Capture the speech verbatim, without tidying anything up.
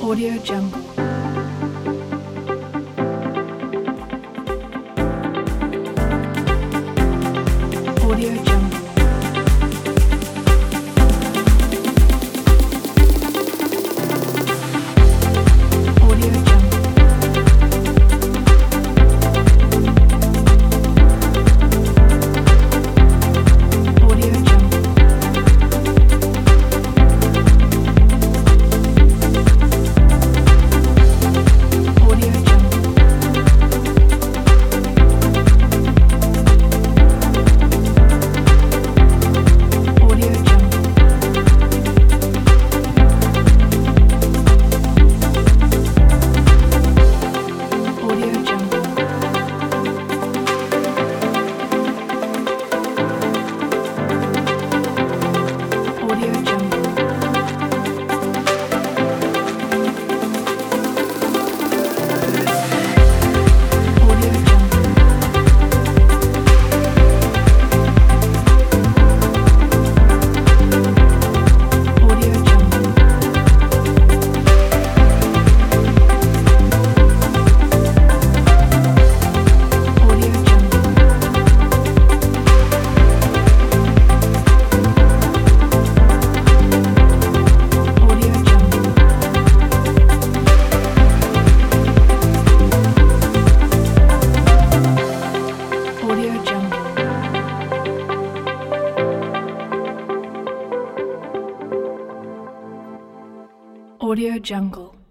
Audio Jungle. Audio Jungle. Audio Jungle. Audio Jungle. Audio Jungle. Audio Jungle. Audio Jungle. Audio Jungle. Audio Jungle. Audio Jungle. Audio Jungle. Audio Jungle. Audio Jungle. Audio Jungle.